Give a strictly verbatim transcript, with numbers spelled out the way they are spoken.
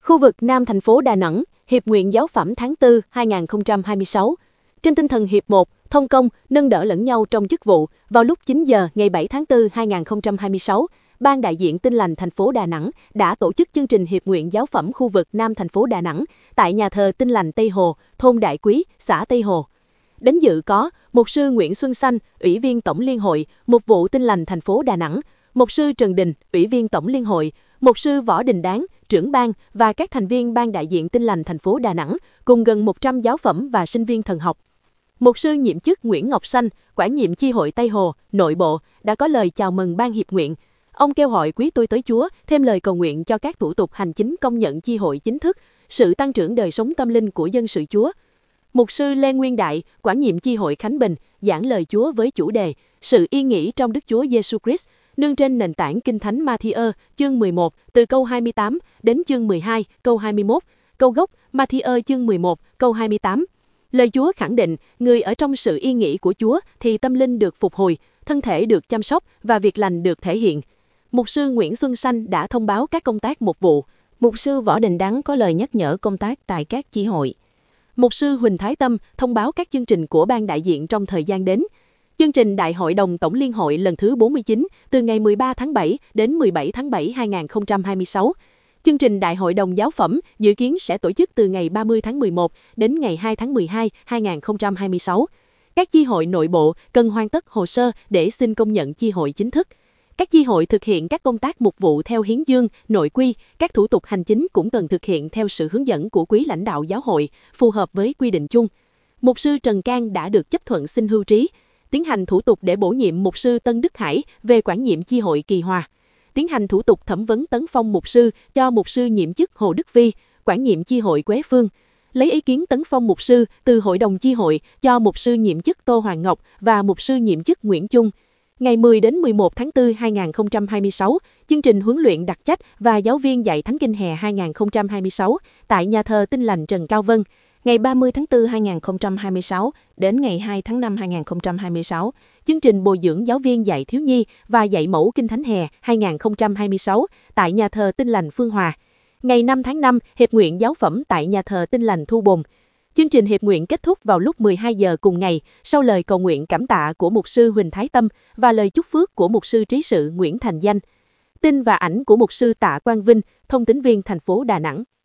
Khu vực Nam thành phố Đà Nẵng, Hiệp nguyện Giáo phẩm tháng tư hai nghìn không trăm hai mươi sáu. Trên tinh thần Hiệp một, thông công, nâng đỡ lẫn nhau trong chức vụ, vào lúc chín giờ ngày bảy tháng tư hai nghìn không trăm hai mươi sáu, Ban đại diện Tin lành thành phố Đà Nẵng đã tổ chức chương trình Hiệp nguyện Giáo phẩm khu vực Nam thành phố Đà Nẵng tại nhà thờ Tin lành Tây Hồ, thôn Đại Quý, xã Tây Hồ. Đến dự có Mục sư Nguyễn Xuân Xanh, Ủy viên Tổng Liên hội, Mục vụ Tin lành thành phố Đà Nẵng, Mục sư Trần Đình, Ủy viên Tổng Liên hội, Mục sư Võ Đình Đáng, trưởng ban và các thành viên Ban đại diện Tin lành thành phố Đà Nẵng cùng gần một trăm giáo phẩm và sinh viên thần học. Mục sư nhiệm chức Nguyễn Ngọc Xanh, quản nhiệm chi hội Tây Hồ, nội bộ, đã có lời chào mừng Ban hiệp nguyện. Ông kêu gọi quý tôi tới Chúa, thêm lời cầu nguyện cho các thủ tục hành chính công nhận chi hội chính thức, sự tăng trưởng đời sống tâm linh của dân sự Chúa. Mục sư Lê Nguyên Đại, quản nhiệm chi hội Khánh Bình, giảng lời Chúa với chủ đề Sự yên nghỉ trong Đức Chúa Giêsu Christ, nương trên nền tảng Kinh Thánh Ma-thi-ơ, chương mười một, từ câu hai mươi tám đến chương mười hai, câu hai mươi mốt, câu gốc Ma-thi-ơ chương mười một, câu hai mươi tám. Lời Chúa khẳng định, người ở trong sự yên nghỉ của Chúa thì tâm linh được phục hồi, thân thể được chăm sóc và việc lành được thể hiện. Mục sư Nguyễn Xuân Xanh đã thông báo các công tác mục vụ. Mục sư Võ Đình Đáng có lời nhắc nhở công tác tại các chi hội. Mục sư Huỳnh Thái Tâm thông báo các chương trình của Ban đại diện trong thời gian đến. Chương trình Đại hội đồng Tổng Liên hội lần thứ bốn mươi chín từ ngày mười ba tháng bảy đến mười bảy tháng bảy hai nghìn không trăm hai mươi sáu. Chương trình Đại hội đồng Giáo phẩm dự kiến sẽ tổ chức từ ngày ba mươi tháng mười một đến ngày hai tháng mười hai hai nghìn không trăm hai mươi sáu. Các chi hội nội bộ cần hoàn tất hồ sơ để xin công nhận chi hội chính thức. Các chi hội thực hiện các công tác mục vụ theo hiến chương, nội quy, các thủ tục hành chính cũng cần thực hiện theo sự hướng dẫn của quý lãnh đạo giáo hội, phù hợp với quy định chung. Mục sư Trần Cang đã được chấp thuận xin hưu trí, tiến hành thủ tục để bổ nhiệm mục sư Tân Đức Hải về quản nhiệm chi hội Kỳ Hòa, tiến hành thủ tục thẩm vấn tấn phong mục sư cho mục sư nhiệm chức Hồ Đức Vi, quản nhiệm chi hội Quế Phương, lấy ý kiến tấn phong mục sư từ hội đồng chi hội cho mục sư nhiệm chức Tô Hoàng Ngọc và mục sư nhiệm chức Nguyễn Trung. Ngày mười đến mười một tháng tư hai nghìn không trăm hai mươi sáu, chương trình huấn luyện đặc trách và giáo viên dạy Thánh Kinh hè hai nghìn không trăm hai mươi sáu tại nhà thờ Tin lành Trần Cao Vân. Ngày ba mươi tháng tư hai nghìn không trăm hai mươi sáu đến ngày hai tháng năm hai nghìn không trăm hai mươi sáu, chương trình bồi dưỡng giáo viên dạy thiếu nhi và dạy mẫu Kinh Thánh hè hai nghìn không trăm hai mươi sáu tại nhà thờ Tin lành Phương Hòa. Ngày năm tháng năm, Hiệp nguyện Giáo phẩm tại nhà thờ Tin lành Thu Bồn. Chương trình hiệp nguyện kết thúc vào lúc mười hai giờ cùng ngày, sau lời cầu nguyện cảm tạ của mục sư Huỳnh Thái Tâm và lời chúc phước của mục sư trí sự Nguyễn Thành Danh. Tin và ảnh của mục sư Tạ Quang Vinh, thông tín viên thành phố Đà Nẵng.